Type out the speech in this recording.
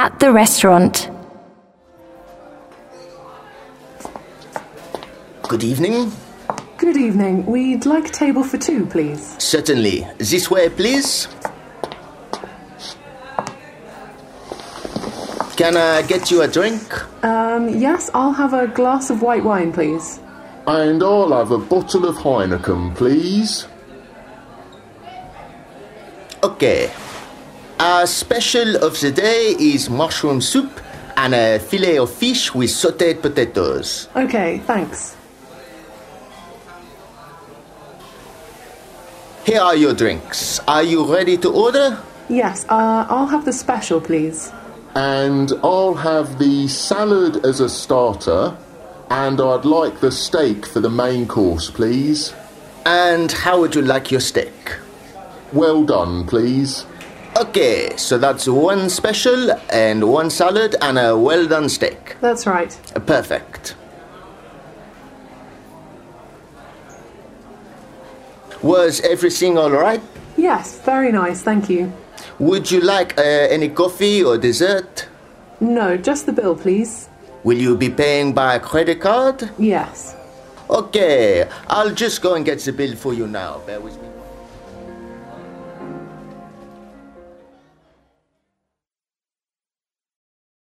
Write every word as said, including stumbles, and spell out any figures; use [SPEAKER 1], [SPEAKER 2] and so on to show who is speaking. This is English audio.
[SPEAKER 1] at the restaurant.
[SPEAKER 2] Good evening.
[SPEAKER 3] Good evening. We'd like a table for two, please.
[SPEAKER 2] Certainly. This way, please. Can I get you a drink?
[SPEAKER 3] Um, yes, I'll have a glass of white wine, please.
[SPEAKER 4] And I'll have a bottle of Heineken, please.
[SPEAKER 2] Okay. Our special of the day is mushroom soup and a fillet of fish with sautéed potatoes.
[SPEAKER 3] Okay, thanks.
[SPEAKER 2] Here are your drinks. Are you ready to order?
[SPEAKER 3] Yes, uh, I'll have the special, please.
[SPEAKER 4] And I'll have the salad as a starter, and I'd like the steak for the main course, please.
[SPEAKER 2] And how would you like your steak?
[SPEAKER 4] Well done, please.
[SPEAKER 2] Okay, so that's one special and one salad and a well-done steak.
[SPEAKER 3] That's right.
[SPEAKER 2] Perfect. Was everything all right?
[SPEAKER 3] Yes, very nice, thank you.
[SPEAKER 2] Would you like uh, any coffee or dessert?
[SPEAKER 3] No, just the bill, please.
[SPEAKER 2] Will you be paying by credit card?
[SPEAKER 3] Yes.
[SPEAKER 2] Okay, I'll just go and get the bill for you now. Bear with me.